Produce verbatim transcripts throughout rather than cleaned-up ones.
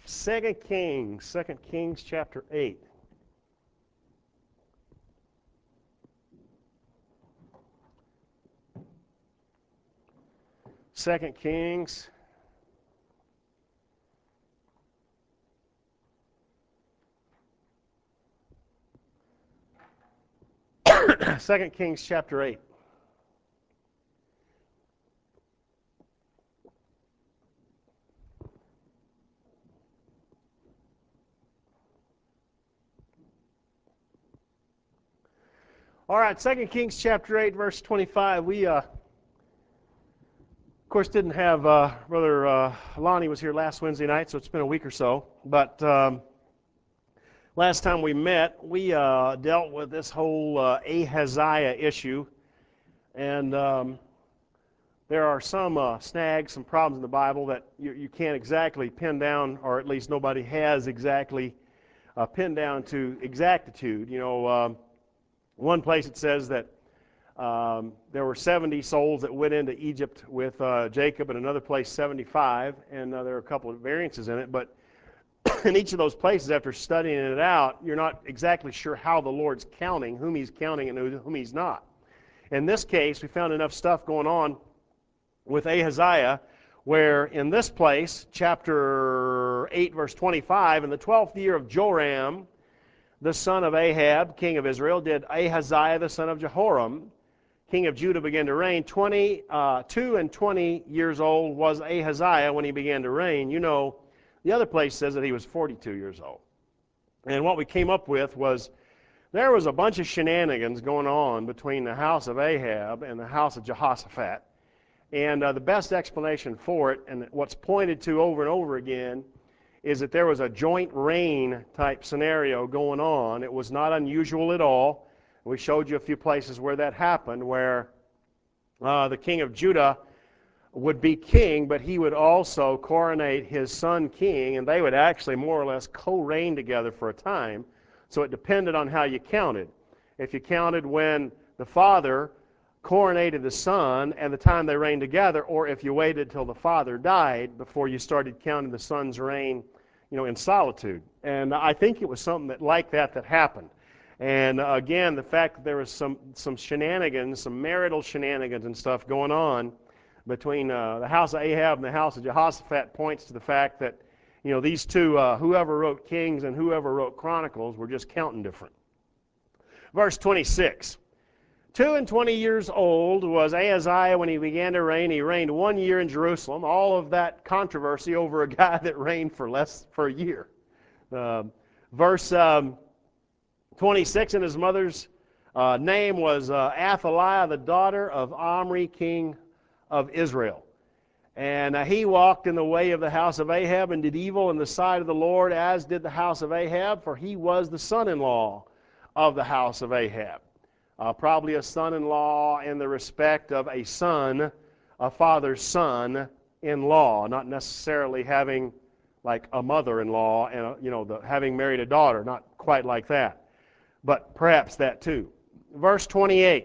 Second Kings, Second Kings chapter eight. Second Kings. Second Kings chapter eight. All right, Second Kings chapter eight, verse twenty-five. We, uh, of course, didn't have uh, Brother uh, Lonnie was here last Wednesday night, so it's been a week or so. But um, last time we met, we uh, dealt with this whole uh, Ahaziah issue, and um, there are some uh, snags, some problems in the Bible that you, you can't exactly pin down, or at least nobody has exactly uh, pinned down to exactitude. You know. Um, One place it says that um, there were seventy souls that went into Egypt with uh, Jacob, and another place seventy-five, and uh, there are a couple of variances in it. But in each of those places, after studying it out, you're not exactly sure how the Lord's counting, whom He's counting and whom He's not. In this case, we found enough stuff going on with Ahaziah, where in this place, chapter eight, verse twenty-five, in the twelfth year of Joram, the son of Ahab, king of Israel, did Ahaziah the son of Jehoram, king of Judah, begin to reign. twenty-two and twenty years old was Ahaziah when he began to reign. You know, the other place says that he was forty-two years old. And what we came up with was there was a bunch of shenanigans going on between the house of Ahab and the house of Jehoshaphat. And uh, the best explanation for it, and what's pointed to over and over again, is that there was a joint reign type scenario going on. It was not unusual at all. We showed you a few places where that happened, where uh, the king of Judah would be king, but he would also coronate his son king, and they would actually more or less co-reign together for a time. So it depended on how you counted. If you counted when the father coronated the son and the time they reigned together, or if you waited till the father died before you started counting the son's reign, you know, in solitude. And I think it was something that like that that happened. And uh, again, the fact that there was some some shenanigans, some marital shenanigans and stuff going on between uh, the house of Ahab and the house of Jehoshaphat points to the fact that, you know, these two, uh, whoever wrote Kings and whoever wrote Chronicles, were just counting different. Verse twenty-six. Two and twenty years old was Ahaziah when he began to reign. He reigned one year in Jerusalem. All of that controversy over a guy that reigned for less for a year. Uh, verse um, twenty-six, and his mother's uh, name was uh, Athaliah, the daughter of Omri, king of Israel. And uh, he walked in the way of the house of Ahab and did evil in the sight of the Lord, as did the house of Ahab, for he was the son-in-law of the house of Ahab. Uh, probably a son-in-law in the respect of a son, a father's son-in-law, not necessarily having like a mother-in-law and a, you know the, having married a daughter, not quite like that, but perhaps that too. Verse twenty-eight.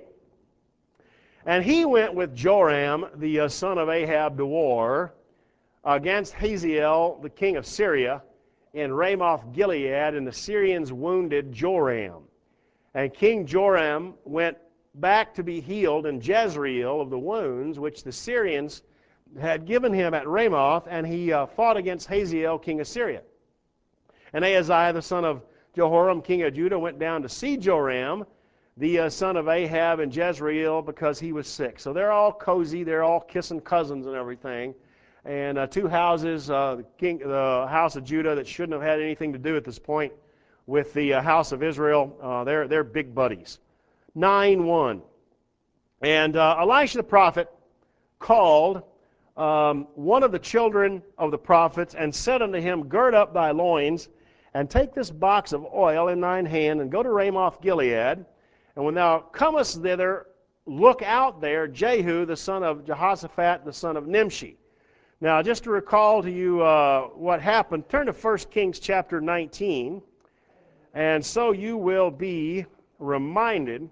And he went with Joram, the uh, son of Ahab, to war against Hazael, the king of Syria, in Ramoth Gilead, and the Syrians wounded Joram. And King Joram went back to be healed in Jezreel of the wounds which the Syrians had given him at Ramoth, and he uh, fought against Hazael, king of Syria. And Ahaziah, the son of Jehoram, king of Judah, went down to see Joram, the uh, son of Ahab, in Jezreel, because he was sick. So they're all cozy, they're all kissing cousins and everything. And uh, two houses, uh, the, king, the house of Judah that shouldn't have had anything to do at this point with the uh, house of Israel, uh, they're, they're big buddies. nine one. And uh, Elisha the prophet called um, one of the children of the prophets and said unto him, Gird up thy loins, and take this box of oil in thine hand, and go to Ramoth Gilead. And when thou comest thither, look out there Jehu the son of Jehoshaphat, the son of Nimshi. Now, just to recall to you uh, what happened, turn to First Kings chapter nineteen. And so you will be reminded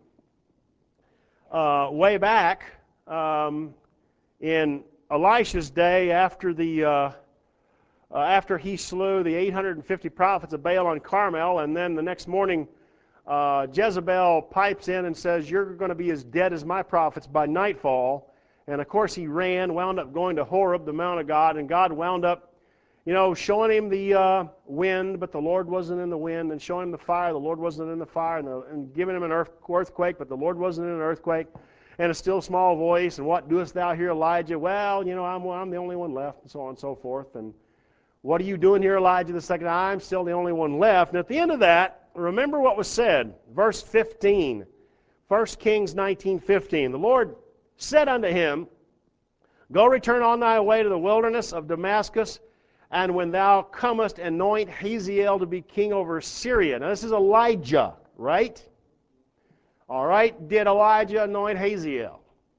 uh, way back um, in Elisha's day after the uh, uh, after he slew the eight hundred fifty prophets of Baal on Carmel, and then the next morning uh, Jezebel pipes in and says, "You're going to be as dead as my prophets by nightfall." And of course he ran, wound up going to Horeb, the Mount of God, and God wound up, you know, showing him the uh, wind, but the Lord wasn't in the wind, and showing him the fire, the Lord wasn't in the fire, and, the, and giving him an earth, earthquake, but the Lord wasn't in an earthquake, and a still small voice, and what doest thou here, Elijah? Well, you know, I'm, I'm the only one left, and so on and so forth. And what are you doing here, Elijah, the second? I'm still the only one left. And at the end of that, remember what was said, verse fifteen, First Kings nineteen fifteen. The Lord said unto him, "Go return on thy way to the wilderness of Damascus, and when thou comest, anoint Hazael to be king over Syria." Now this is Elijah, right? All right, did Elijah anoint Hazael?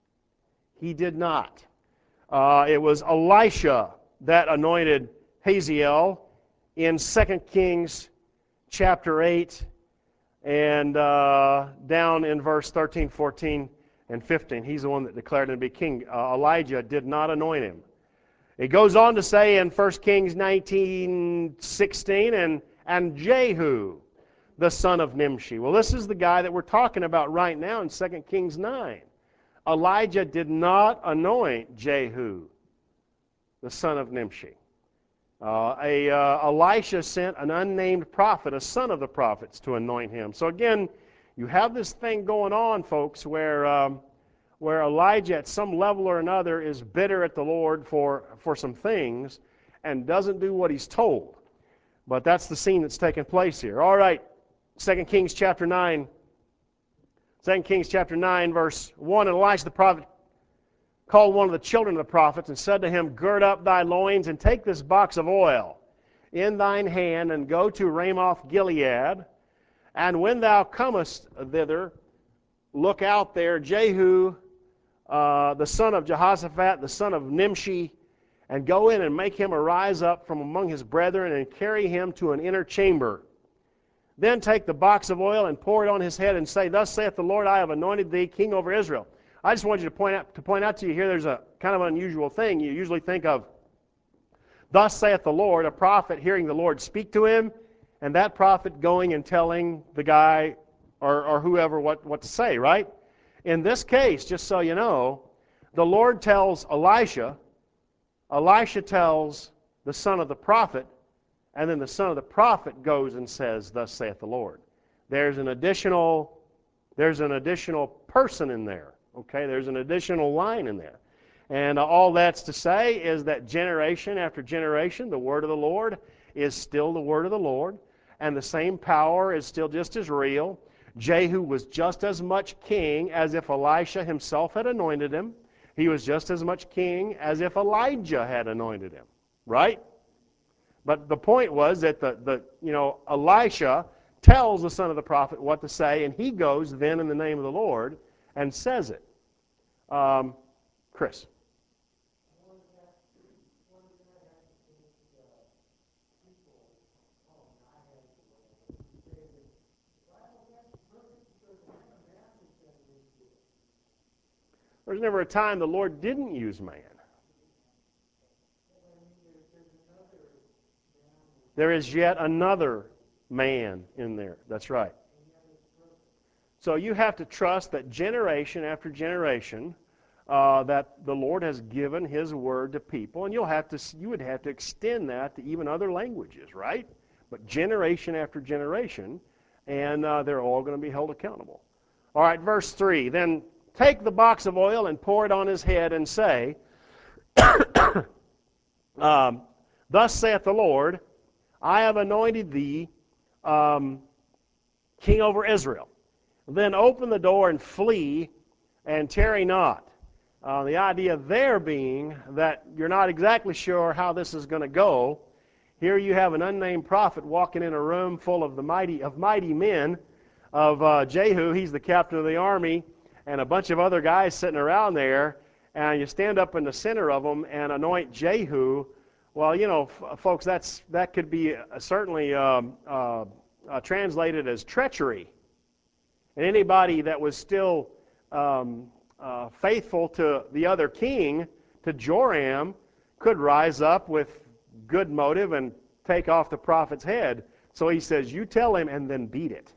He did not. Uh, it was Elisha that anointed Hazael in Second Kings chapter eight and uh, down in verse thirteen, fourteen, and fifteen. He's the one that declared him to be king. Uh, Elijah did not anoint him. It goes on to say in First Kings nineteen sixteen, and, and Jehu, the son of Nimshi. Well, this is the guy that we're talking about right now in Second Kings nine. Elijah did not anoint Jehu, the son of Nimshi. Uh, a, uh, Elisha sent an unnamed prophet, a son of the prophets, to anoint him. So again, you have this thing going on, folks, where um, where Elijah at some level or another is bitter at the Lord for, for some things and doesn't do what he's told. But that's the scene that's taking place here. All right, Second Kings chapter nine. Second Kings chapter nine, verse one, and Elisha the prophet called one of the children of the prophets and said to him, "Gird up thy loins and take this box of oil in thine hand and go to Ramoth Gilead. And when thou comest thither, look out there Jehu, uh, the son of Jehoshaphat, the son of Nimshi, and go in and make him arise up from among his brethren and carry him to an inner chamber. Then take the box of oil and pour it on his head and say, Thus saith the Lord, I have anointed thee king over Israel." I just want you to point out to point out to you here, there's a kind of unusual thing. You usually think of, "Thus saith the Lord," a prophet hearing the Lord speak to him, and that prophet going and telling the guy or, or whoever what, what to say, right? In this case, just so you know, the Lord tells Elisha, Elisha tells the son of the prophet, and then the son of the prophet goes and says, "Thus saith the Lord." There's an additional, there's an additional person in there. Okay, there's an additional line in there. And uh, all that's to say is that generation after generation, the word of the Lord is still the word of the Lord, and the same power is still just as real. Jehu was just as much king as if Elisha himself had anointed him. He was just as much king as if Elijah had anointed him, right? But the point was that the, the you know, Elisha tells the son of the prophet what to say, and he goes then in the name of the Lord and says it. Um, Chris. There's never a time the Lord didn't use man. There is yet another man in there. That's right. So you have to trust that generation after generation uh, that the Lord has given His word to people, and you'll have to you would have to extend that to even other languages, right? But generation after generation, and uh, they're all going to be held accountable. All right, verse three. Then take the box of oil and pour it on his head, and say, um, "Thus saith the Lord, I have anointed thee um, king over Israel. Then open the door and flee, and tarry not." Uh, the idea there being that you're not exactly sure how this is going to go. Here you have an unnamed prophet walking in a room full of the mighty of mighty men of uh, Jehu. He's the captain of the army, and a bunch of other guys sitting around there. And you stand up in the center of them and anoint Jehu. Well, you know, f- folks, that's that could be uh, certainly um, uh, uh, translated as treachery. And anybody that was still um, uh, faithful to the other king, to Joram, could rise up with good motive and take off the prophet's head. So he says, you tell him and then beat it.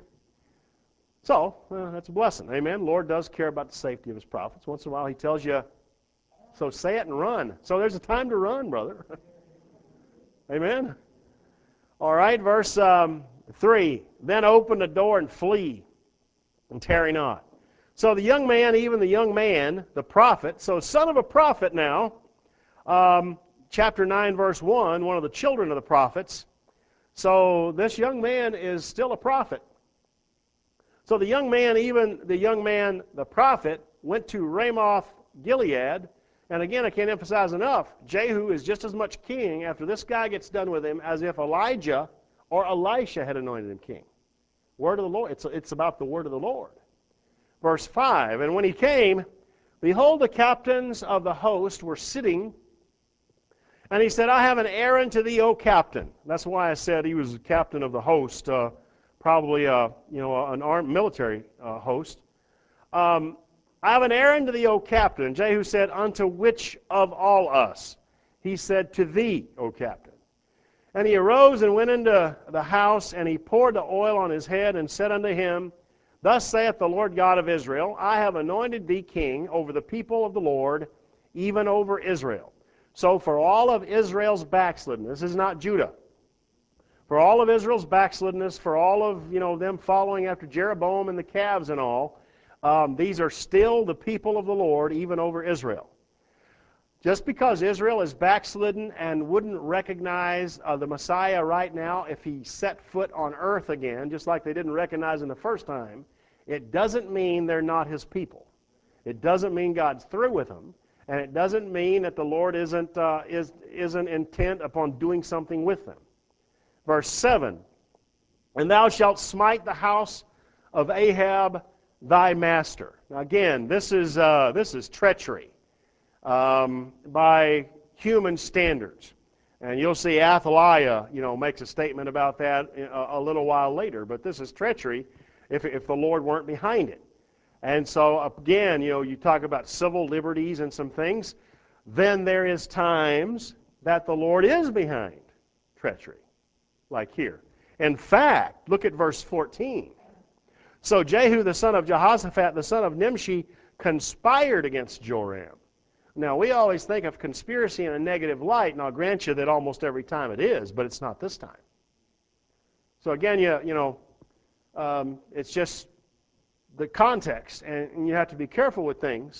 So, uh, that's a blessing. Amen. Lord does care about the safety of his prophets. Once in a while he tells you, so say it and run. So there's a time to run, brother. Amen. All right, verse um, three. Then open the door and flee, and tarry not. So the young man, even the young man, the prophet, so son of a prophet now, um, chapter nine, verse one, one of the children of the prophets. So this young man is still a prophet. So the young man, even the young man, the prophet, went to Ramoth Gilead. And again, I can't emphasize enough, Jehu is just as much king after this guy gets done with him as if Elijah or Elisha had anointed him king. Word of the Lord. It's, it's about the word of the Lord. Verse five, and when he came, behold, the captains of the host were sitting, and he said, I have an errand to thee, O captain. That's why I said he was the captain of the host, uh, probably uh, you know, an armed military uh, host. Um, I have an errand to thee, O captain. And Jehu said, unto which of all us? He said, to thee, O captain. And he arose and went into the house, and he poured the oil on his head, and said unto him, thus saith the Lord God of Israel, I have anointed thee king over the people of the Lord, even over Israel. So for all of Israel's backslidden, this is not Judah. For all of Israel's backslidness, for all of you know them following after Jeroboam and the calves and all, um, these are still the people of the Lord, even over Israel. Just because Israel is backslidden and wouldn't recognize uh, the Messiah right now if he set foot on earth again, just like they didn't recognize him the first time, it doesn't mean they're not his people. It doesn't mean God's through with them, and it doesn't mean that the Lord isn't, uh, is, isn't intent upon doing something with them. Verse seven, and thou shalt smite the house of Ahab thy master. Now again, this is, uh, this is treachery. Um, by human standards. And you'll see Athaliah, you know, makes a statement about that a, a little while later. But this is treachery if, if the Lord weren't behind it. And so, again, you know, you talk about civil liberties and some things. Then there is times that the Lord is behind treachery, like here. In fact, look at verse fourteen. So Jehu, the son of Jehoshaphat, the son of Nimshi, conspired against Joram. Now, we always think of conspiracy in a negative light, and I'll grant you that almost every time it is, but it's not this time. So again, you, you know, um, it's just the context, and, and you have to be careful with things.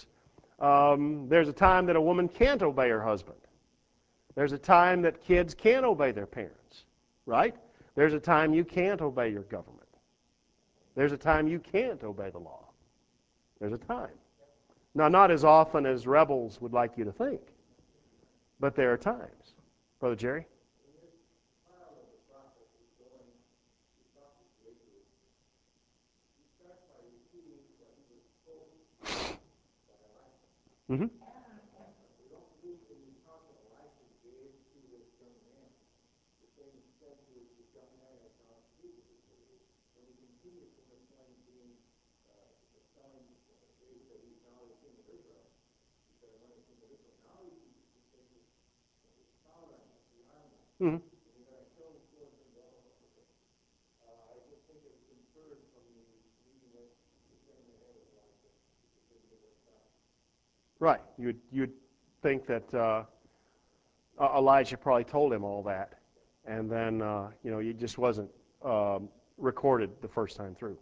Um, there's a time that a woman can't obey her husband. There's a time that kids can't obey their parents, right? There's a time you can't obey your government. There's a time you can't obey the law. There's a time. Now, not as often as rebels would like you to think, but there are times. Brother Jerry? Mm-hmm. Mm-hmm. Right. You'd, you'd think that uh, Elijah probably told him all that, and then, uh, you know, it just wasn't um, recorded the first time through.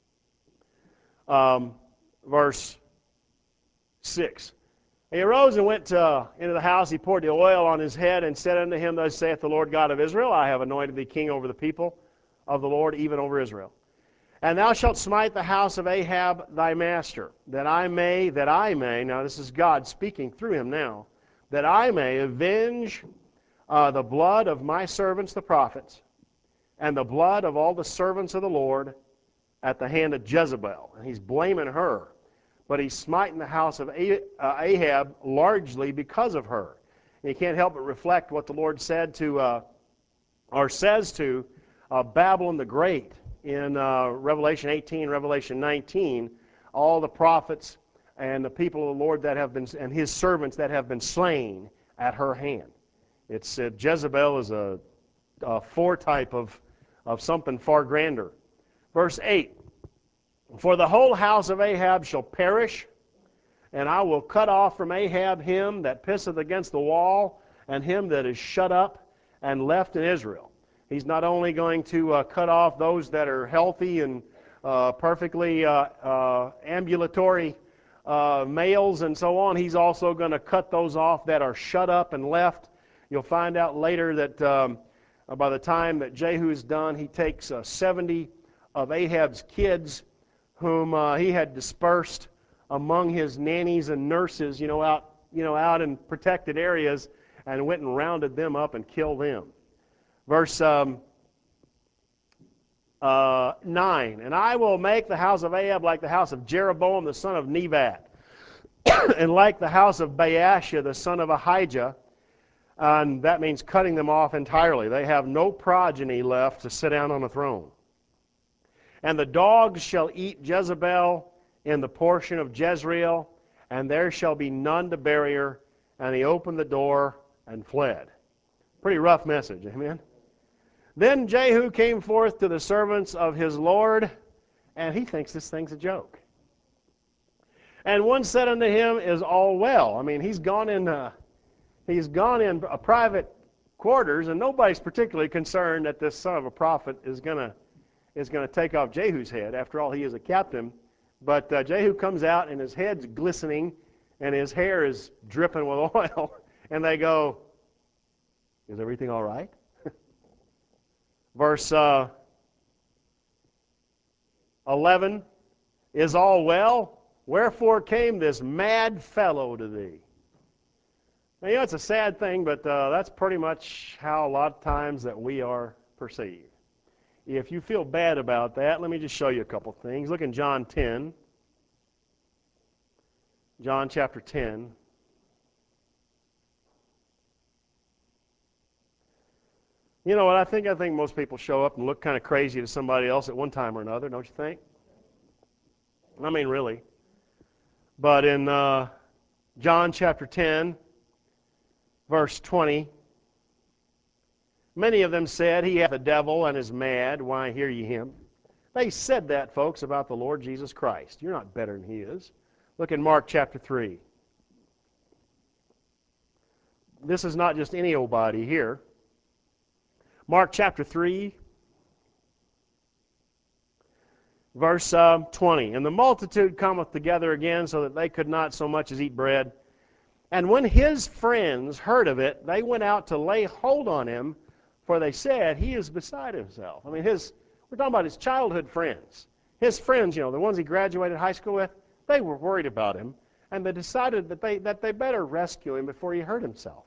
Um, verse six. He arose and went uh, into the house. He poured the oil on his head and said unto him, thus saith the Lord God of Israel, I have anointed thee king over the people of the Lord, even over Israel. And thou shalt smite the house of Ahab thy master, that I may, that I may, now this is God speaking through him now, that I may avenge uh, the blood of my servants the prophets, and the blood of all the servants of the Lord at the hand of Jezebel. And he's blaming her. But he's smiting the house of Ahab largely because of her. And you can't help but reflect what the Lord said to, uh, or says to, uh, Babylon the Great in uh, Revelation eighteen, Revelation nineteen, all the prophets and the people of the Lord that have been, and his servants that have been slain at her hand. It's uh, Jezebel is a, a foretype of, of something far grander. Verse eight, for the whole house of Ahab shall perish, and I will cut off from Ahab him that pisseth against the wall, and him that is shut up and left in Israel. He's not only going to uh, cut off those that are healthy and uh, perfectly uh, uh, ambulatory uh, males and so on, he's also going to cut those off that are shut up and left. You'll find out later that um, by the time that Jehu is done, he takes uh, seventy of Ahab's kids whom uh, he had dispersed among his nannies and nurses, you know, out, you know, out in protected areas, and went and rounded them up and killed them. Verse um, uh, nine, and I will make the house of Ahab like the house of Jeroboam the son of Nebat, and like the house of Baasha the son of Ahijah, and that means cutting them off entirely. They have no progeny left to sit down on the throne. And the dogs shall eat Jezebel in the portion of Jezreel, and there shall be none to bury her. And he opened the door and fled. Pretty rough message, amen? Then Jehu came forth to the servants of his Lord, and he thinks this thing's a joke. And one said unto him, is all well? I mean, he's gone in, uh, he's gone in a private quarters, and nobody's particularly concerned that this son of a prophet is going to is going to take off Jehu's head. After all, he is a captain. But uh, Jehu comes out, and his head's glistening, and his hair is dripping with oil. And they go, is everything all right? Verse uh, eleven, is all well? Wherefore came this mad fellow to thee? Now, you know, it's a sad thing, but uh, that's pretty much how a lot of times that we are perceived. If you feel bad about that, let me just show you a couple things. Look in John ten. John chapter ten. You know what, I think I think most people show up and look kind of crazy to somebody else at one time or another, don't you think? I mean, really. But in uh, John chapter ten, verse twenty, many of them said, he hath a devil and is mad. Why hear ye him? They said that, folks, about the Lord Jesus Christ. You're not better than he is. Look in Mark chapter three. This is not just any old body here. Mark chapter three, verse uh, twenty. And the multitude cometh together again, so that they could not so much as eat bread. And when his friends heard of it, they went out to lay hold on him, for they said, he is beside himself. I mean, his we're talking about his childhood friends. His friends, you know, the ones he graduated high school with, they were worried about him, and they decided that they that they better rescue him before he hurt himself.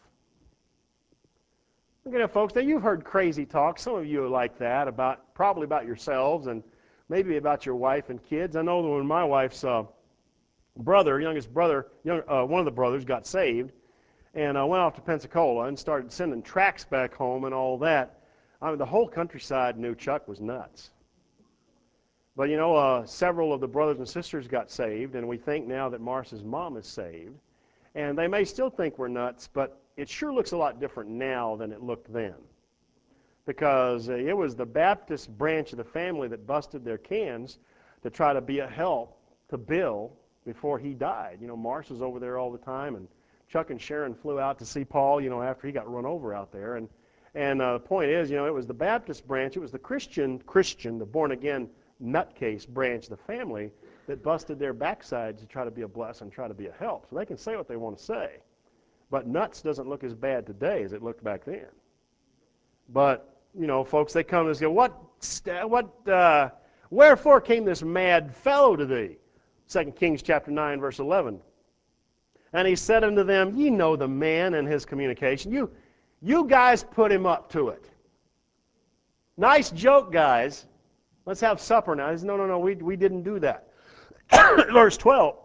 You know, folks, now you've heard crazy talk. Some of you are like that, about probably about yourselves and maybe about your wife and kids. I know that when my wife's uh, brother, youngest brother, young, uh, one of the brothers got saved, and uh, went off to Pensacola and started sending tracts back home and all that. I mean, the whole countryside knew Chuck was nuts. But you know, uh, several of the brothers and sisters got saved, and we think now that Marcia's mom is saved. And they may still think we're nuts, but it sure looks a lot different now than it looked then. Because uh, it was the Baptist branch of the family that busted their cans to try to be a help to Bill before he died. You know, Marcia's over there all the time, and Chuck and Sharon flew out to see Paul, you know, after he got run over out there. And and uh, the point is, you know, it was the Baptist branch, it was the Christian, Christian, the born-again nutcase branch of the family that busted their backsides to try to be a blessing, try to be a help. So they can say what they want to say. But nuts doesn't look as bad today as it looked back then. But, you know, folks, they come and say, what, what, uh, wherefore came this mad fellow to thee? Second Kings chapter nine, verse eleven. And he said unto them, ye know the man and his communication. You, you guys put him up to it. Nice joke, guys. Let's have supper now. He says, no, no, no, we, we didn't do that. Verse twelve.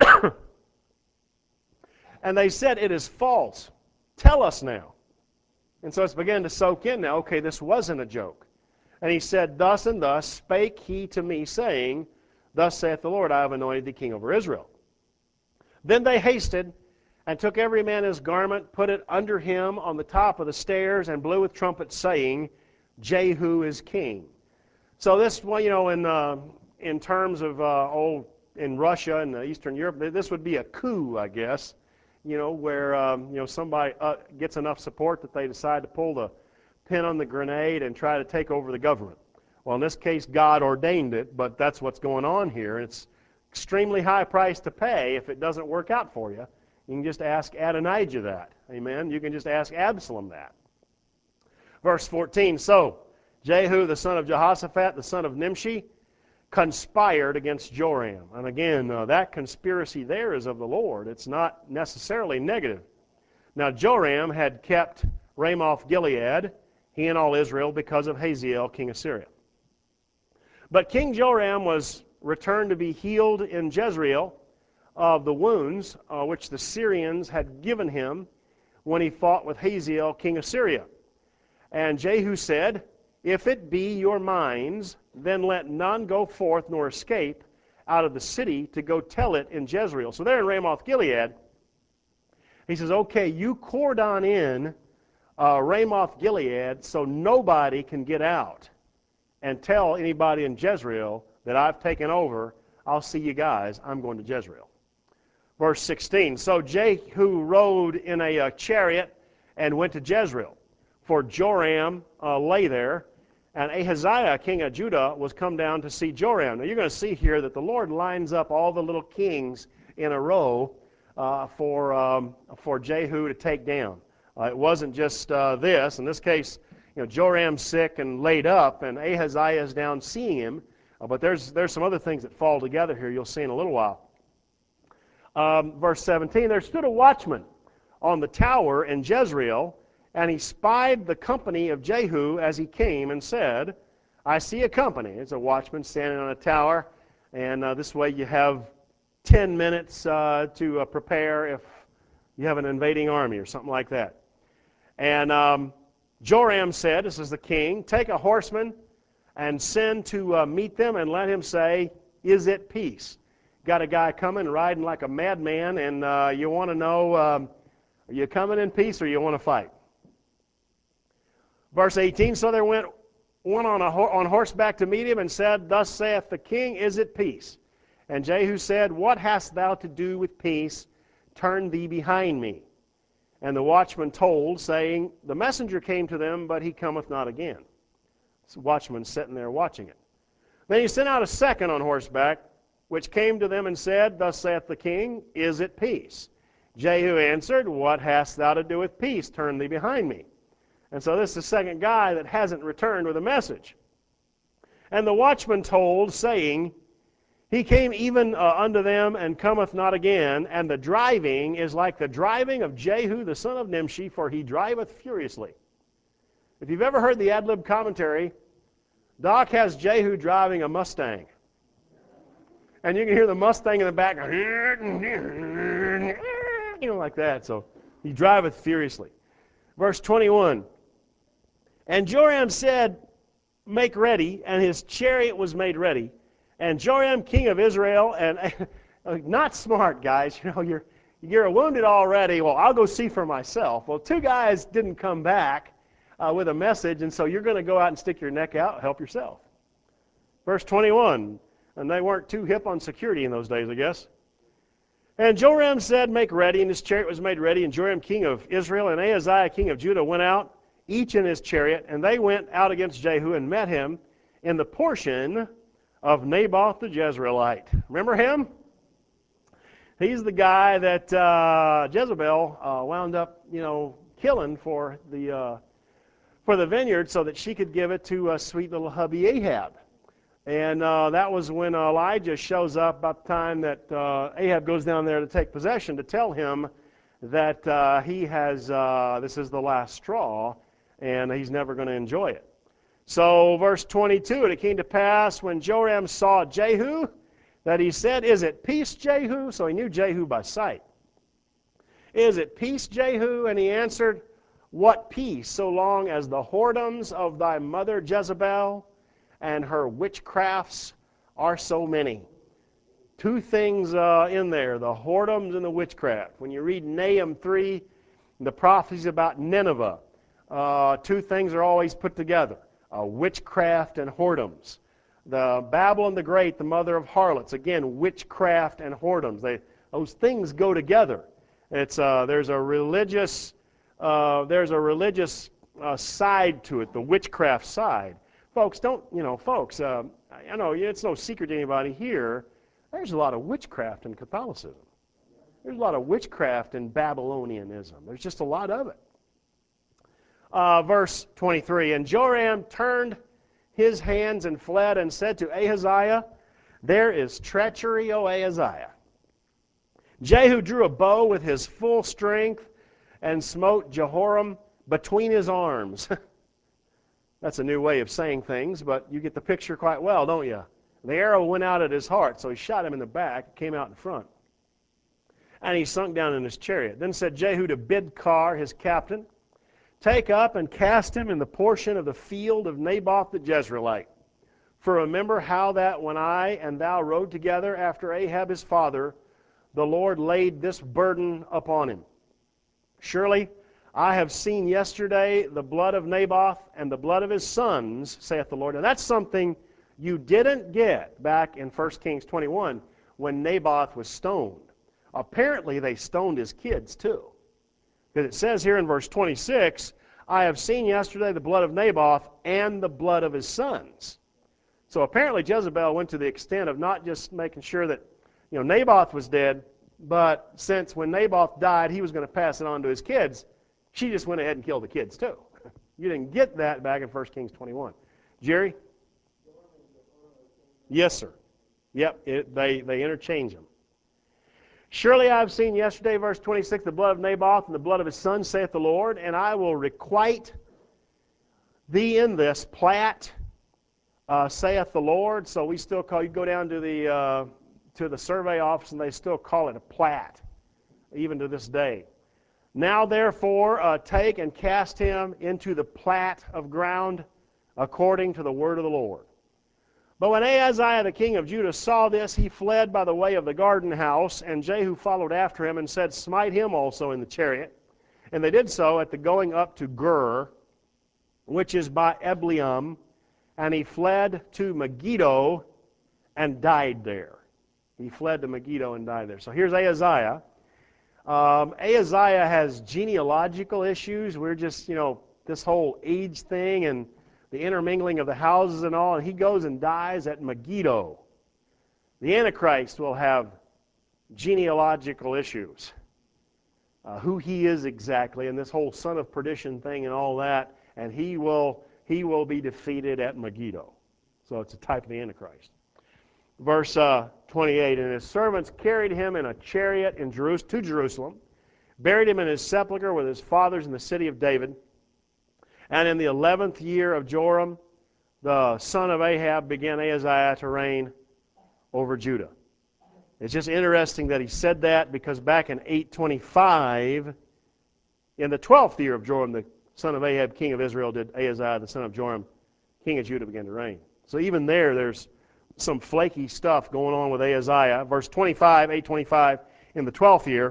And they said, it is false. Tell us now. And so it's beginning to soak in now. Okay, this wasn't a joke. And he said, thus and thus spake he to me, saying, thus saith the Lord, I have anointed thee king over Israel. Then they hasted and took every man his garment, put it under him on the top of the stairs, and blew with trumpets, saying, Jehu is king. So this, well, you know, in uh, in terms of uh, old in Russia and Eastern Europe, this would be a coup, I guess. You know, where um, you know somebody uh, gets enough support that they decide to pull the pin on the grenade and try to take over the government. Well, in this case, God ordained it, but that's what's going on here. It's extremely high price to pay if it doesn't work out for you. You can just ask Adonijah that. Amen. You can just ask Absalom that. Verse fourteen. So Jehu, the son of Jehoshaphat, the son of Nimshi, conspired against Joram. And again, uh, that conspiracy there is of the Lord. It's not necessarily negative. Now, Joram had kept Ramoth Gilead, he and all Israel, because of Hazael, king of Syria. But King Joram was returned to be healed in Jezreel of the wounds uh, which the Syrians had given him when he fought with Hazael, king of Syria. And Jehu said, If it be your minds, then let none go forth nor escape out of the city to go tell it in Jezreel. So there in Ramoth Gilead, he says, okay, you cordon in uh, Ramoth Gilead so nobody can get out and tell anybody in Jezreel that I've taken over. I'll see you guys. I'm going to Jezreel. Verse sixteen, so Jehu rode in a uh, chariot and went to Jezreel, for Joram uh, lay there, and Ahaziah, king of Judah, was come down to see Joram. Now you're going to see here that the Lord lines up all the little kings in a row uh, for, um, for Jehu to take down. Uh, it wasn't just uh, this. In this case, you know, Joram's sick and laid up, and Ahaziah is down seeing him. Uh, but there's, there's some other things that fall together here you'll see in a little while. Um, verse seventeen, there stood a watchman on the tower in Jezreel, and he spied the company of Jehu as he came and said, I see a company. It's a watchman standing on a tower, and uh, this way you have ten minutes uh, to uh, prepare if you have an invading army or something like that. And um, Joram said, this is the king, take a horseman and send to uh, meet them and let him say, is it peace? Got a guy coming riding like a madman, and uh, you want to know, um, are you coming in peace or you want to fight? Verse eighteen, so there went one on, a ho- on horseback to meet him and said, thus saith the king, is it peace? And Jehu said, what hast thou to do with peace? Turn thee behind me. And the watchman told, saying, the messenger came to them, but he cometh not again. The watchman sitting there watching it. Then he sent out a second on horseback, which came to them and said, thus saith the king, is it peace? Jehu answered, what hast thou to do with peace? Turn thee behind me. And so this is the second guy that hasn't returned with a message. And the watchman told, saying, he came even uh, unto them and cometh not again, and the driving is like the driving of Jehu the son of Nimshi, for he driveth furiously. If you've ever heard the ad-lib commentary, Doc has Jehu driving a Mustang. And you can hear the Mustang in the back, you know, like that. So he driveth furiously. Verse twenty-one, and Joram said, make ready, and his chariot was made ready. And Joram, king of Israel, and not smart, guys, you know, you're, you're wounded already. Well, I'll go see for myself. Well, two guys didn't come back uh, with a message, and so you're going to go out and stick your neck out and help yourself. Verse twenty-one, and they weren't too hip on security in those days, I guess. And Joram said, make ready, and his chariot was made ready, and Joram, king of Israel, and Ahaziah, king of Judah, went out, each in his chariot, and they went out against Jehu and met him in the portion of Naboth the Jezreelite. Remember him? He's the guy that uh, Jezebel uh, wound up, you know, killing for the uh, for the vineyard so that she could give it to uh, sweet little hubby Ahab. And uh, that was when Elijah shows up about the time that uh, Ahab goes down there to take possession to tell him that uh, he has, uh, this is the last straw, and he's never going to enjoy it. So verse twenty-two, and it came to pass when Joram saw Jehu that he said, is it peace, Jehu? So he knew Jehu by sight. Is it peace, Jehu? And he answered, what peace, so long as the whoredoms of thy mother Jezebel and her witchcrafts are so many. Two things uh, in there, the whoredoms and the witchcraft. When you read Nahum three, the prophecies about Nineveh, uh, two things are always put together, uh, witchcraft and whoredoms. The Babylon the Great, the mother of harlots, again, witchcraft and whoredoms. They, those things go together. It's, uh, there's a religious, uh, there's a religious uh, side to it, the witchcraft side. Folks, don't, you know, folks, uh, I know it's no secret to anybody here, there's a lot of witchcraft in Catholicism. There's a lot of witchcraft in Babylonianism. There's just a lot of it. Uh, verse twenty-three, and Joram turned his hands and fled and said to Ahaziah, there is treachery, O Ahaziah. Jehu drew a bow with his full strength and smote Jehoram between his arms. That's a new way of saying things, but you get the picture quite well, don't you? The arrow went out at his heart, so he shot him in the back, came out in front. And he sunk down in his chariot. Then said Jehu to Bidkar, his captain, take up and cast him in the portion of the field of Naboth the Jezreelite. For remember how that when I and thou rode together after Ahab his father, the Lord laid this burden upon him. Surely I have seen yesterday the blood of Naboth and the blood of his sons, saith the Lord. And that's something you didn't get back in First Kings twenty-one when Naboth was stoned. Apparently they stoned his kids too. Because it says here in verse twenty-six, I have seen yesterday the blood of Naboth and the blood of his sons. So apparently Jezebel went to the extent of not just making sure that, you know, Naboth was dead, but since when Naboth died, he was going to pass it on to his kids, she just went ahead and killed the kids too. You didn't get that back in First Kings twenty-one. Jerry? Yes, sir. Yep, it, they, they interchange them. Surely I have seen yesterday, verse twenty-six, the blood of Naboth and the blood of his son, saith the Lord, and I will requite thee in this plat, uh, saith the Lord. So we still call, you go down to the, uh, to the survey office and they still call it a plat, even to this day. Now therefore uh, take and cast him into the plat of ground according to the word of the Lord. But when Ahaziah the king of Judah saw this, he fled by the way of the garden house, and Jehu followed after him and said, smite him also in the chariot. And they did so at the going up to Gur, which is by Ebleam, and he fled to Megiddo and died there. He fled to Megiddo and died there. So here's Ahaziah. Um, Ahaziah has genealogical issues. We're just, you know, this whole age thing and the intermingling of the houses and all, and he goes and dies at Megiddo. The Antichrist will have genealogical issues. Uh, who he is exactly, and this whole son of perdition thing and all that, and he will, he will be defeated at Megiddo. So it's a type of the Antichrist. Verse uh, twenty-eight, and his servants carried him in a chariot in Jerus- to Jerusalem, buried him in his sepulchre with his fathers in the city of David. And in the eleventh year of Joram, the son of Ahab, began Ahaziah to reign over Judah. It's just interesting that he said that because back in eight twenty-five, in the twelfth year of Joram, the son of Ahab, king of Israel, did Ahaziah, the son of Joram, king of Judah, begin to reign. So even there, there's some flaky stuff going on with Ahaziah. Verse twenty-five, eight twenty-five, in the twelfth year,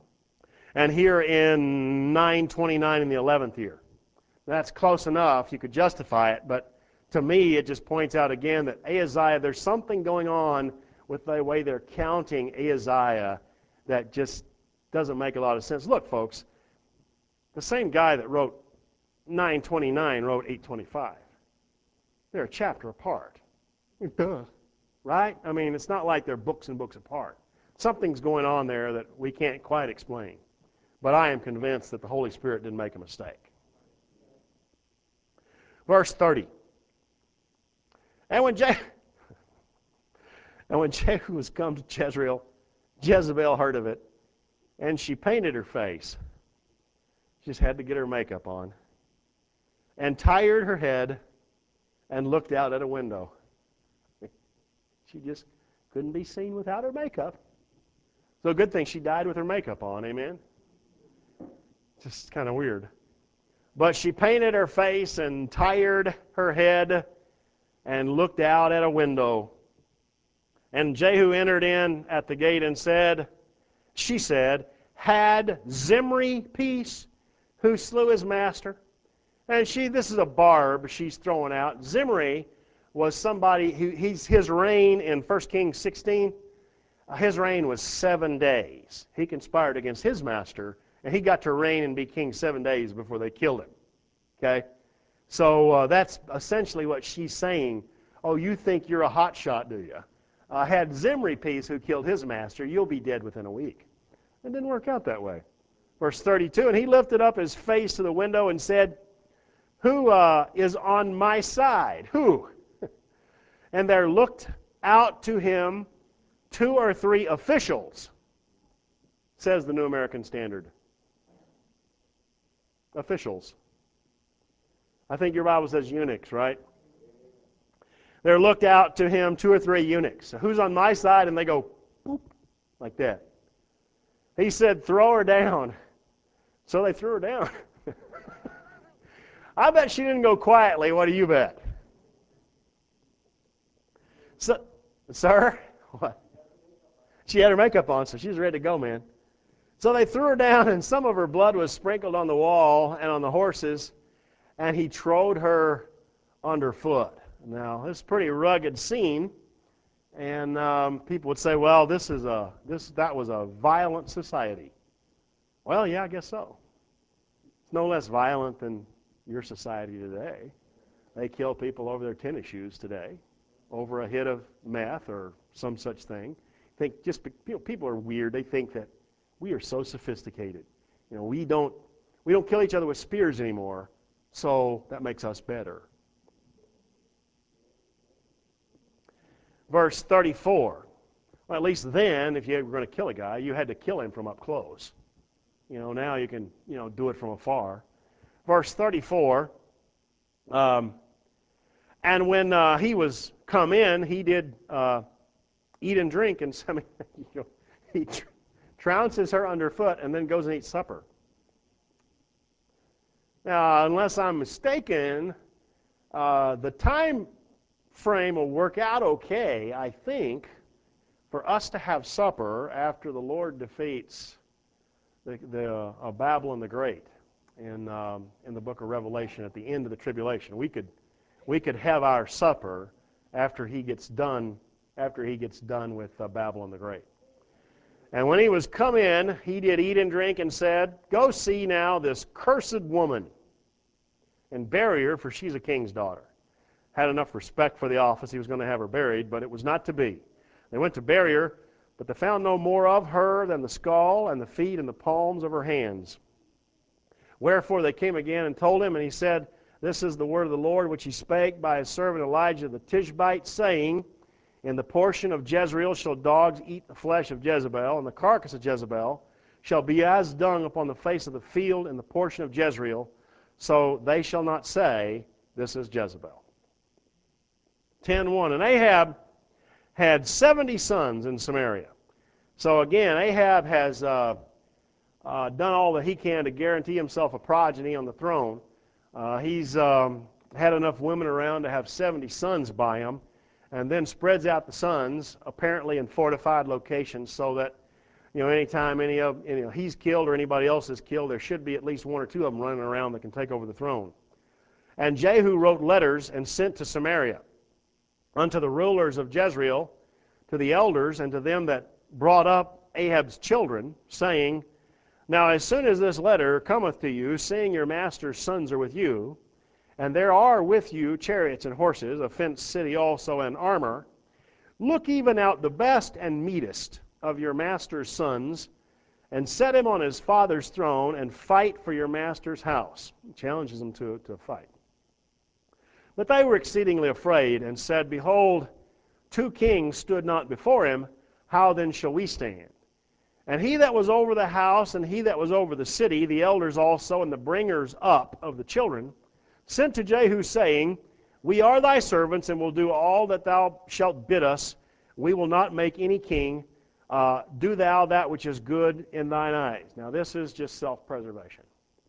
and here in nine twenty-nine in the eleventh year. That's close enough. You could justify it, but to me, it just points out again that Ahaziah, there's something going on with the way they're counting Ahaziah that just doesn't make a lot of sense. Look, folks, the same guy that wrote nine twenty-nine wrote eight twenty-five. They're a chapter apart. Duh. Right? I mean, it's not like they're books and books apart. Something's going on there that we can't quite explain. But I am convinced that the Holy Spirit didn't make a mistake. Verse thirty. And when, Je- and when Jehu was come to Jezreel, Jezebel heard of it, and she painted her face. She just had to get her makeup on. And tired her head and looked out at a window. She just couldn't be seen without her makeup. So a good thing she died with her makeup on, amen? Just kind of weird. But she painted her face and tired her head and looked out at a window. And Jehu entered in at the gate and said, she said, had Zimri peace who slew his master? And she, this is a barb she's throwing out. Zimri was somebody who, he's, his reign in First Kings sixteen, uh, his reign was seven days. He conspired against his master, and he got to reign and be king seven days before they killed him. Okay? So uh, that's essentially what she's saying. Oh, you think you're a hot shot, do you? Uh, had Zimri peace who killed his master, you'll be dead within a week. It didn't work out that way. Verse thirty-two, and he lifted up his face to the window and said, who uh, is on my side? Who? And there looked out to him two or three officials, says the New American Standard. Officials. I think your Bible says eunuchs, right? There looked out to him two or three eunuchs. So who's on my side? And they go, boop, like that. He said, throw her down. So they threw her down. I bet she didn't go quietly. What do you bet? So, sir? What? She had her makeup on, so she was ready to go, man. So they threw her down, and some of her blood was sprinkled on the wall and on the horses, and he trode her underfoot. Now, this is a pretty rugged scene, and um, people would say, well, this is a this that was a violent society. Well, yeah, I guess so. It's no less violent than your society today. They kill people over their tennis shoes today, over a hit of meth or some such thing. Think just you know, people are weird. They think that we are so sophisticated. You know, we don't we don't kill each other with spears anymore, so that makes us better. Verse thirty-four. Well, at least then, if you were going to kill a guy, you had to kill him from up close. You know, now you can you know do it from afar. Verse thirty-four. Um, and when uh, he was come in, he did uh, eat and drink, and I mean, you know, he tr- trounces her underfoot and then goes and eats supper. Now, unless I'm mistaken, uh, the time frame will work out okay, I think, for us to have supper after the Lord defeats the, the uh, Babylon the Great in um, in the book of Revelation at the end of the tribulation. We could we could have our supper after he gets done after he gets done with uh, Babylon the Great. And when he was come in, he did eat and drink and said, go see now this cursed woman and bury her, for she's a king's daughter. Had enough respect for the office, he was going to have her buried, but it was not to be. They went to bury her, but they found no more of her than the skull and the feet and the palms of her hands. Wherefore they came again and told him, and he said, this is the word of the Lord which he spake by his servant Elijah the Tishbite, saying, in the portion of Jezreel shall dogs eat the flesh of Jezebel, and the carcass of Jezebel shall be as dung upon the face of the field in the portion of Jezreel, so they shall not say, this is Jezebel. ten one. And Ahab had seventy sons in Samaria. So again, Ahab has uh, uh, done all that he can to guarantee himself a progeny on the throne. Uh, he's um, had enough women around to have seventy sons by him, and then spreads out the sons, apparently in fortified locations, so that you know anytime any of you know, he's killed or anybody else is killed, there should be at least one or two of them running around that can take over the throne. And Jehu wrote letters and sent to Samaria unto the rulers of Jezreel, to the elders, and to them that brought up Ahab's children, saying, now as soon as this letter cometh to you, seeing your master's sons are with you, and there are with you chariots and horses, a fenced city also and armor, look even out the best and meetest of your master's sons, and set him on his father's throne, and fight for your master's house. He challenges them to, to fight. But they were exceedingly afraid, and said, behold, two kings stood not before him, how then shall we stand? And he that was over the house, and he that was over the city, the elders also, and the bringers up of the children, sent to Jehu, saying, we are thy servants, and will do all that thou shalt bid us. We will not make any king. Uh, do thou that which is good in thine eyes. Now this is just self-preservation.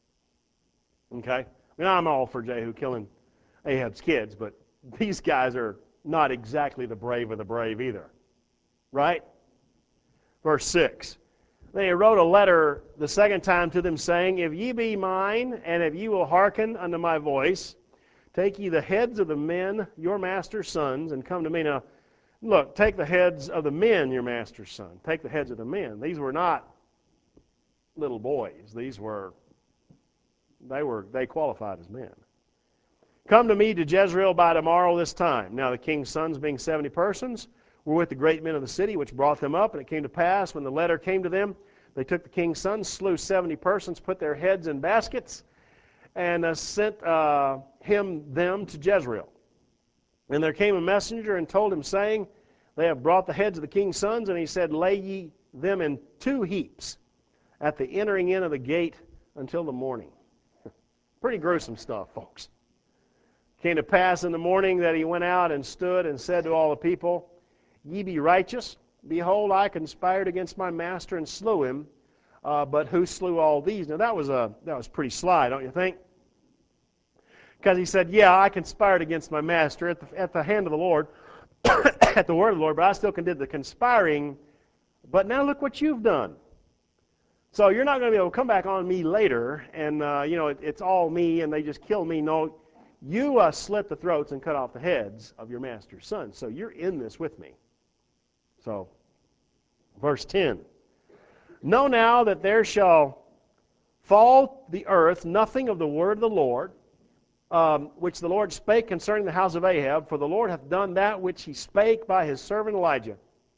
Okay? I mean, I'm all for Jehu killing Ahab's kids, but these guys are not exactly the brave of the brave either. right? Verse six. Then he wrote a letter the second time to them, saying, If ye be mine, and if ye will hearken unto my voice, take ye the heads of the men, your master's sons, and come to me. Now, look, take the heads of the men, your master's son. Take the heads of the men. These were not little boys. These were, they were, they qualified as men. Come to me to Jezreel by tomorrow this time. Now the king's sons, being seventy persons, were with the great men of the city, which brought them up. And it came to pass, when the letter came to them, they took the king's sons, slew seventy persons, put their heads in baskets, and uh, sent uh, him them to Jezreel. And there came a messenger and told him, saying, They have brought the heads of the king's sons. And he said, Lay ye them in two heaps at the entering in of the gate until the morning. Pretty gruesome stuff, folks. Came to pass in the morning that he went out and stood and said to all the people, Ye be righteous. Behold, I conspired against my master and slew him. Uh, but who slew all these? Now that was a that was pretty sly, don't you think? Because he said, yeah, I conspired against my master at the, at the hand of the Lord, at the word of the Lord, but I still did the conspiring. But now look what you've done. So you're not going to be able to come back on me later, and uh, you know it, it's all me, and they just kill me. No, you uh, slit the throats and cut off the heads of your master's sons. So you're in this with me. So, verse ten. Know now that there shall fall the earth nothing of the word of the Lord, um, which the Lord spake concerning the house of Ahab, for the Lord hath done that which he spake by his servant Elijah.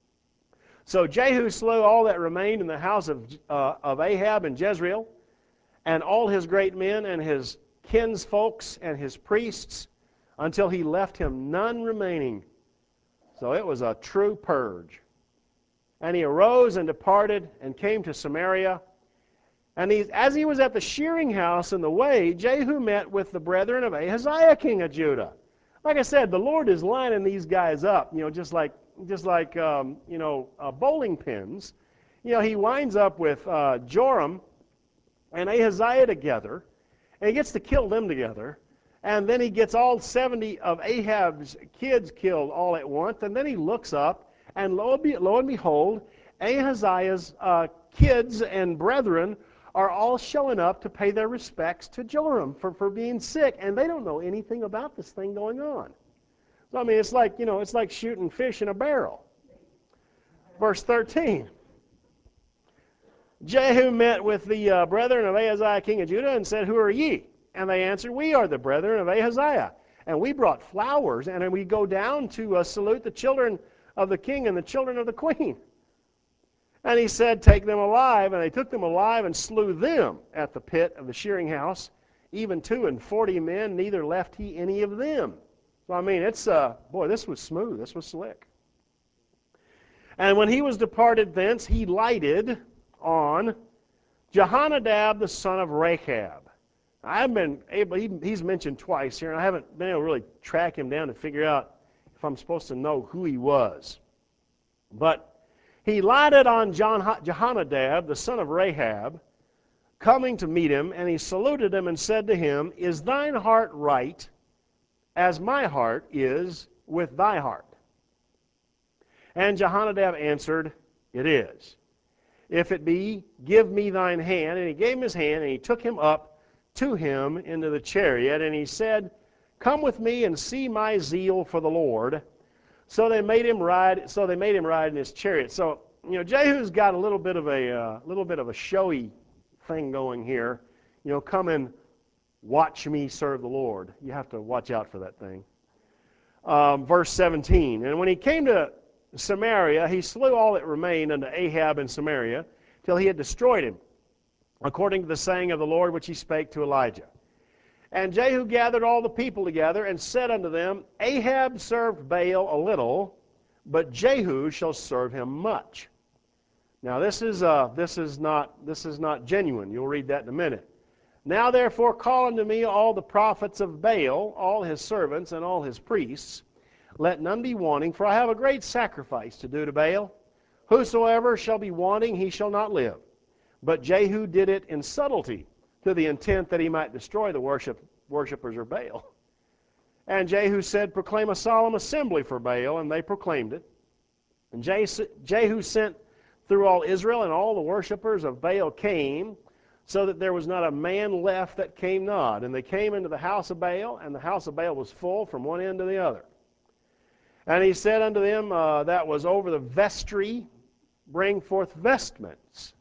So Jehu slew all that remained in the house of, uh, of Ahab in Jezreel, and all his great men and his kinsfolks and his priests, until he left him none remaining. So it was a true purge. And he arose and departed and came to Samaria. And he, as he was at the shearing house in the way, Jehu met with the brethren of Ahaziah, king of Judah. Like I said, the Lord is lining these guys up, you know, just like just like um, you know uh, bowling pins. You know, he winds up with uh, Joram and Ahaziah together, and he gets to kill them together. And then he gets all seventy of Ahab's kids killed all at once. And then he looks up, and lo, be, lo and behold, Ahaziah's uh, kids and brethren are all showing up to pay their respects to Joram for, for being sick. And they don't know anything about this thing going on. So, I mean, it's like, you know, it's like shooting fish in a barrel. Verse thirteen. Jehu met with the uh, brethren of Ahaziah, king of Judah, and said, Who are ye? And they answered, We are the brethren of Ahaziah. And we brought flowers, and we go down to uh, salute the children of the king and the children of the queen. And he said, Take them alive. And they took them alive and slew them at the pit of the shearing house, even two and forty men, neither left he any of them. So, I mean, it's, uh, boy, this was smooth. This was slick. And when he was departed thence, he lighted on Jehonadab, the son of Rechab. I haven't been able, he, he's mentioned twice here, and I haven't been able to really track him down to figure out if I'm supposed to know who he was. But he lighted on John, Jehonadab, the son of Rechab, coming to meet him, and he saluted him and said to him, Is thine heart right, as my heart is with thy heart? And Jehonadab answered, It is. If it be, give me thine hand. And he gave him his hand, and he took him up to him into the chariot, and he said, Come with me and see my zeal for the Lord. So they made him ride. So they made him ride in his chariot. So you know, Jehu's got a little bit of a uh, little bit of a showy thing going here. You know, come and watch me serve the Lord. You have to watch out for that thing. Um, verse seventeen. And when he came to Samaria, he slew all that remained unto Ahab in Samaria, till he had destroyed him, according to the saying of the Lord which he spake to Elijah. And Jehu gathered all the people together, and said unto them, Ahab served Baal a little, but Jehu shall serve him much. Now this is uh, this is not this is not genuine. You'll read that in a minute. Now therefore call unto me all the prophets of Baal, all his servants and all his priests. Let none be wanting, for I have a great sacrifice to do to Baal. Whosoever shall be wanting, he shall not live. But Jehu did it in subtlety, to the intent that he might destroy the worship, worshippers of Baal. And Jehu said, Proclaim a solemn assembly for Baal, and they proclaimed it. And Jehu sent through all Israel, and all the worshippers of Baal came, so that there was not a man left that came not. And they came into the house of Baal, and the house of Baal was full from one end to the other. And he said unto them uh, that was over the vestry, bring forth vestments.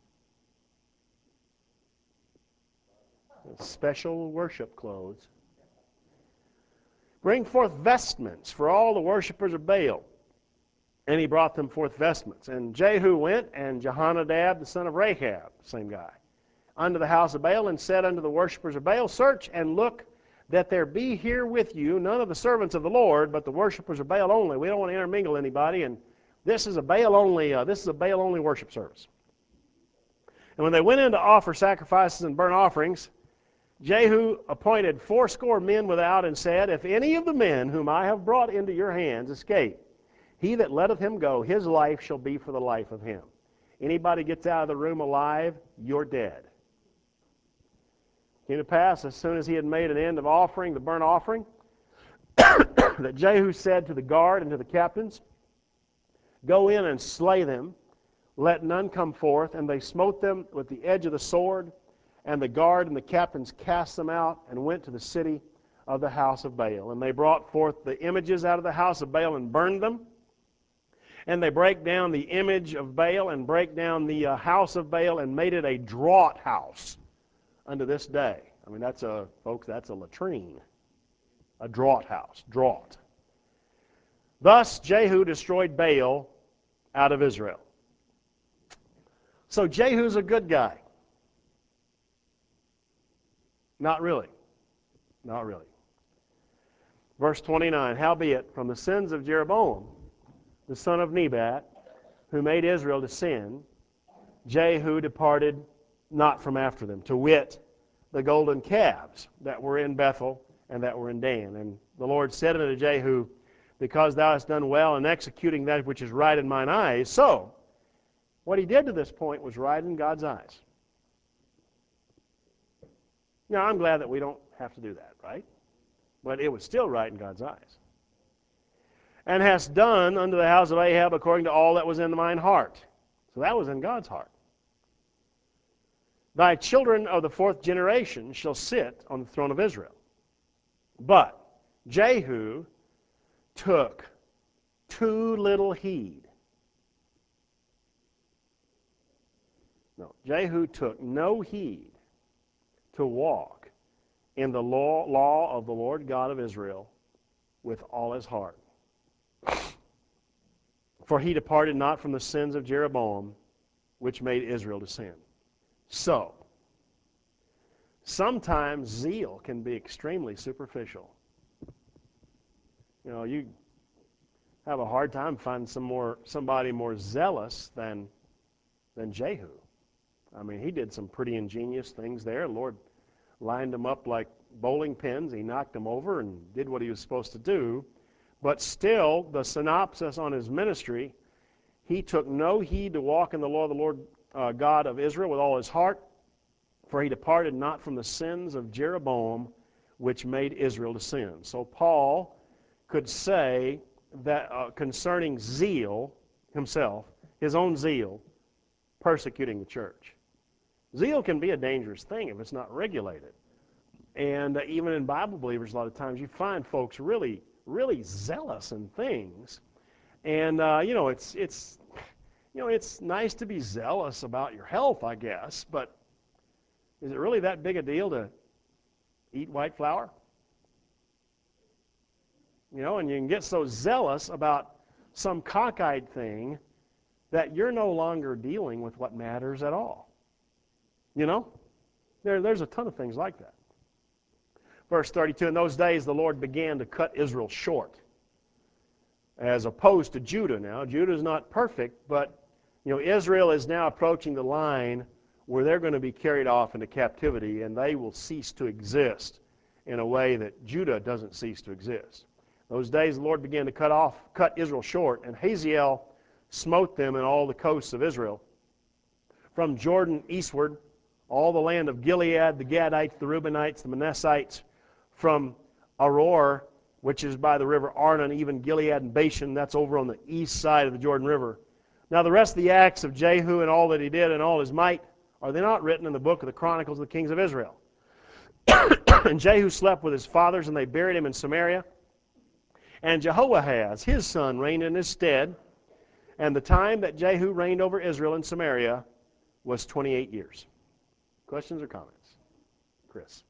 Special worship clothes. Bring forth vestments for all the worshippers of Baal. And he brought them forth vestments. And Jehu went, and Jehonadab, the son of Rechab, same guy, unto the house of Baal, and said unto the worshippers of Baal, search and look that there be here with you none of the servants of the Lord, but the worshippers of Baal only. We don't want to intermingle anybody, and this is a Baal only. Uh, this is a Baal only worship service. And when they went in to offer sacrifices and burnt offerings, Jehu appointed fourscore men without, and said, if any of the men whom I have brought into your hands escape, he that letteth him go, his life shall be for the life of him. Anybody gets out of the room alive, you're dead. Came to pass, as soon as he had made an end of offering the burnt offering, that Jehu said to the guard and to the captains, go in and slay them, let none come forth. And they smote them with the edge of the sword, and the guard and the captains cast them out, and went to the city of the house of Baal. And they brought forth the images out of the house of Baal and burned them. And they break down the image of Baal and break down the uh, house of Baal and made it a draught house unto this day. I mean, that's a, folks, that's a latrine. A draught house, draught. Thus Jehu destroyed Baal out of Israel. So Jehu's a good guy. Not really. Not really. Verse twenty-nine, howbeit from the sins of Jeroboam, the son of Nebat, who made Israel to sin, Jehu departed not from after them, to wit, the golden calves that were in Bethel and that were in Dan. And the Lord said unto Jehu, because thou hast done well in executing that which is right in mine eyes. So, what he did to this point was right in God's eyes. Now, I'm glad that we don't have to do that, right? But it was still right in God's eyes. And hast done unto the house of Ahab according to all that was in mine heart. So that was in God's heart. Thy children of the fourth generation shall sit on the throne of Israel. But Jehu took too little heed. No, Jehu took no heed to walk in the law, law of the Lord God of Israel with all his heart. For he departed not from the sins of Jeroboam, which made Israel to sin. So, sometimes zeal can be extremely superficial. You know, you have a hard time finding some more somebody more zealous than than Jehu. I mean, he did some pretty ingenious things there. The Lord lined them up like bowling pins. He knocked them over and did what he was supposed to do. But still, the synopsis on his ministry, he took no heed to walk in the law of the Lord uh, God of Israel with all his heart, for he departed not from the sins of Jeroboam, which made Israel to sin. So Paul could say that uh, concerning zeal himself, his own zeal, persecuting the church. Zeal can be a dangerous thing if it's not regulated. And uh, even in Bible believers, a lot of times you find folks really, really zealous in things. And, uh, you know, it's, it's, you know, it's nice to be zealous about your health, I guess, but is it really that big a deal to eat white flour? You know, and you can get so zealous about some cockeyed thing that you're no longer dealing with what matters at all. You know? There, there's a ton of things like that. Verse thirty-two, in those days the Lord began to cut Israel short, as opposed to Judah now. Judah is not perfect, but you know, Israel is now approaching the line where they're going to be carried off into captivity, and they will cease to exist in a way that Judah doesn't cease to exist. Those days the Lord began to cut off, cut Israel short, and Hazael smote them in all the coasts of Israel, from Jordan eastward, all the land of Gilead, the Gadites, the Reubenites, the Manassites, from Aroer which is by the river Arnon, even Gilead and Bashan. That's over on the east side of the Jordan River. Now the rest of the acts of Jehu and all that he did and all his might, are they not written in the book of the Chronicles of the Kings of Israel? And Jehu slept with his fathers, and they buried him in Samaria. And Jehoahaz, his son, reigned in his stead. And the time that Jehu reigned over Israel in Samaria was twenty-eight years. Questions or comments? Chris.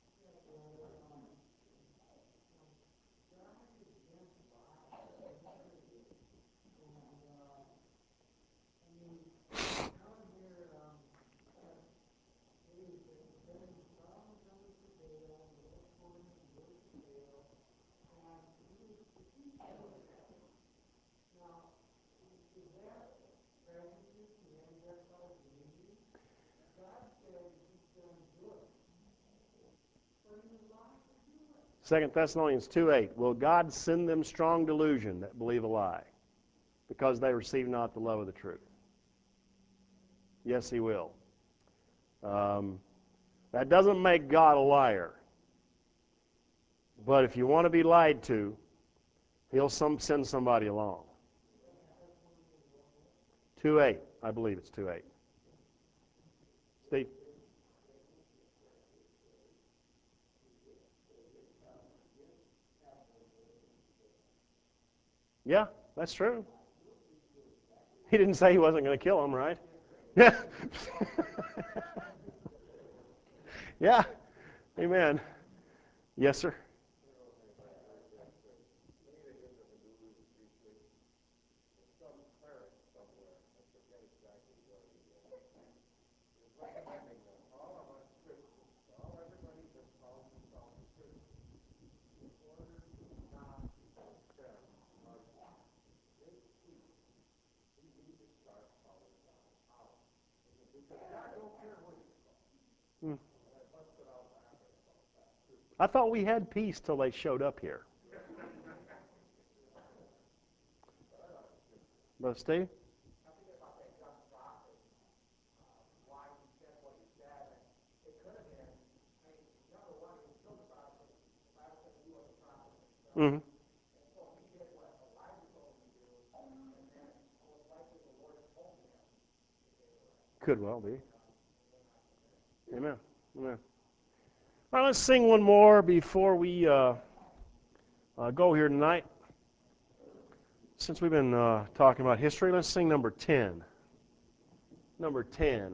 Second Thessalonians two eight. Will God send them strong delusion that believe a lie, because they receive not the love of the truth? Yes, he will. Um, that doesn't make God a liar. But if you want to be lied to, he'll some, send somebody along. two eight. I believe it's two eight. Steve? Yeah, that's true. He didn't say he wasn't going to kill him, right? Yeah. Yeah. Amen. Yes, sir. Hmm. I thought we had peace till they showed up here. Brother Steve? Mm-hmm. Could well be. Amen. Amen. All right, let's sing one more before we uh, uh, go here tonight. Since we've been uh, talking about history, let's sing number ten. Number ten.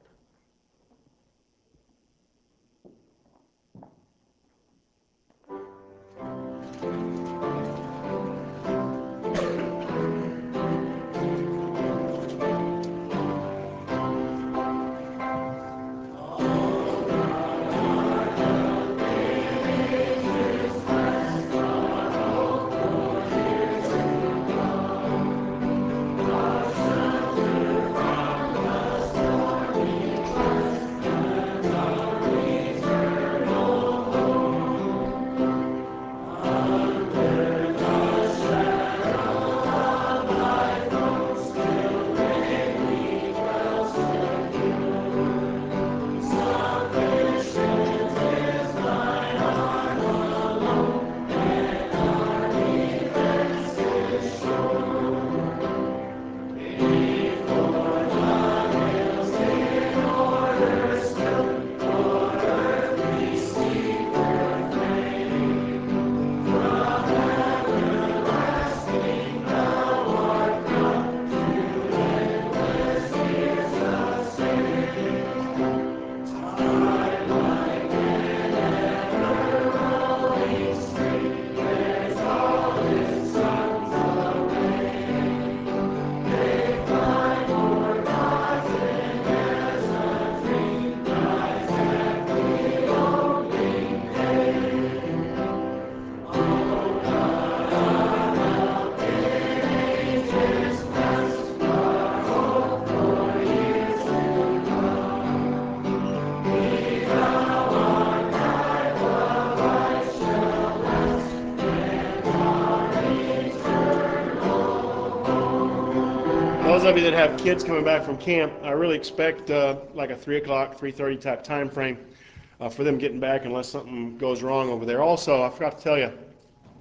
Those of you that have kids coming back from camp, I really expect uh, like a three o'clock, three thirty type time frame uh, for them getting back unless something goes wrong over there. Also, I forgot to tell you,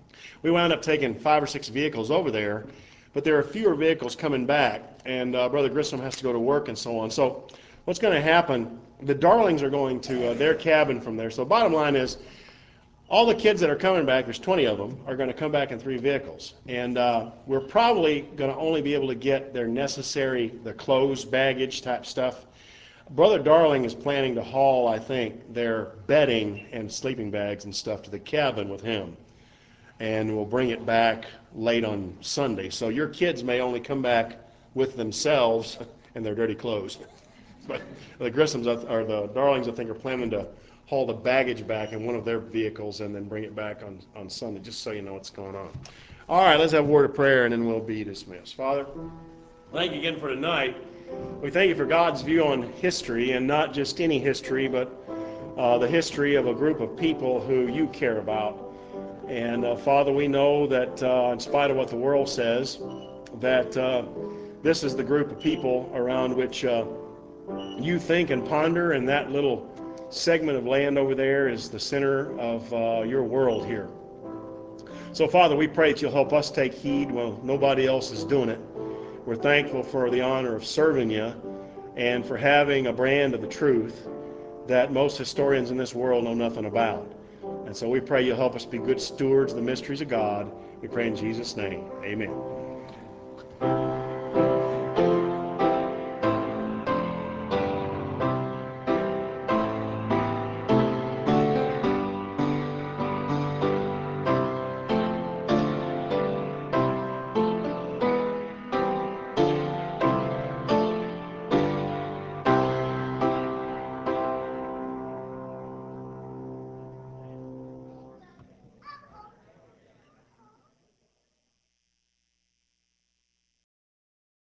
we wound up taking five or six vehicles over there, but there are fewer vehicles coming back, and uh, Brother Grissom has to go to work and so on. So what's going to happen, the Darlings are going to uh, their cabin from there. So bottom line is, all the kids that are coming back, there's twenty of them, are going to come back in three vehicles. And uh, we're probably going to only be able to get their necessary, their clothes, baggage type stuff. Brother Darling is planning to haul, I think, their bedding and sleeping bags and stuff to the cabin with him. And we'll bring it back late on Sunday. So your kids may only come back with themselves and their dirty clothes. But the Grissoms, or the Darlings, I think, are planning to haul the baggage back in one of their vehicles and then bring it back on, on Sunday, just so you know what's going on. All right, let's have a word of prayer, and then we'll be dismissed. Father, thank you again for tonight. We thank you for God's view on history, and not just any history, but uh, the history of a group of people who you care about. And uh, Father, we know that uh, in spite of what the world says, that uh, this is the group of people around which uh, you think and ponder, and that little segment of land over there is the center of uh, your world here. So Father, we pray that you'll help us take heed while nobody else is doing it. We're thankful for the honor of serving you and for having a brand of the truth that most historians in this world know nothing about. And so we pray you'll help us be good stewards of the mysteries of God. We pray in Jesus' name. Amen.